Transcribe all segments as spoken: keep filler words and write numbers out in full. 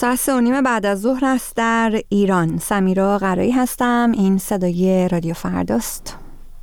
ساعت سه و نیم بعد از ظهر است در ایران. سمیرا قرایی هستم. این صدای رادیو فرداست.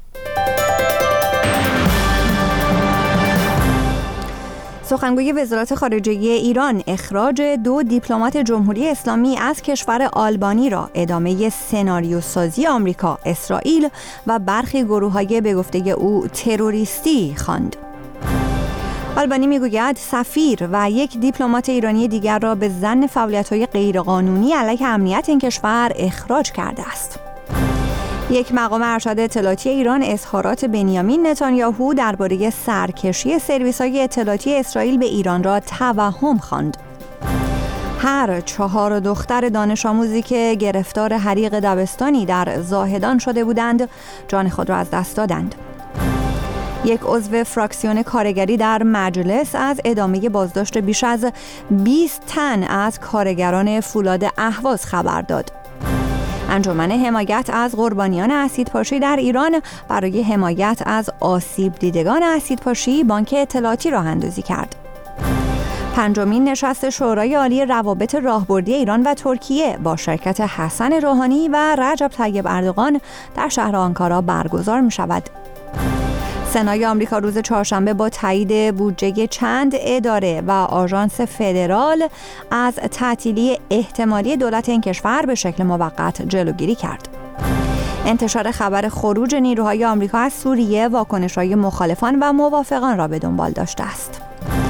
سخنگوی وزارت خارجه ایران اخراج دو دیپلمات جمهوری اسلامی از کشور آلبانی را ادامه سناریو سازی آمریکا، اسرائیل و برخی گروه‌های به گفته او تروریستی خواند. آلبانی میگوید سفیر و یک دیپلمات ایرانی دیگر را به ظن فعالیت‌های غیرقانونی علیه امنیت این کشور اخراج کرده است. یک مقام ارشد اطلاعاتی ایران اظهارات بنیامین نتانیاهو درباره سرکشی سرویس‌های اطلاعاتی اسرائیل به ایران را توهم خواند. هر چهار دختر دانش آموزی که گرفتار حریق دبستانی در زاهدان شده بودند، جان خود را از دست دادند. یک عضو فراکسیون کارگری در مجلس از ادامه بازداشت بیش از بیست تن از کارگران فولاد اهواز خبر داد. انجمن حمایت از قربانیان اسیدپاشی در ایران برای حمایت از آسیب دیدگان اسیدپاشی بانک اطلاعاتی راه اندازی کرد. پنجمین نشست شورای عالی روابط راهبردی ایران و ترکیه با شرکت حسن روحانی و رجب طیب اردوغان در شهر آنکارا برگزار می شود. سنای آمریکا روز چهارشنبه با تایید بودجه چند اداره و آژانس فدرال از تعطیلی احتمالی دولت این کشور به شکل موقت جلوگیری کرد. انتشار خبر خروج نیروهای آمریکا از سوریه واکنش‌های مخالفان و موافقان را به دنبال داشته است.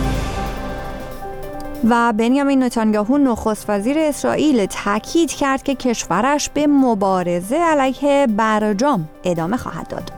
و بنیامین نتانیاهو نخست وزیر اسرائیل تاکید کرد که کشورش به مبارزه علیه برجام ادامه خواهد داد.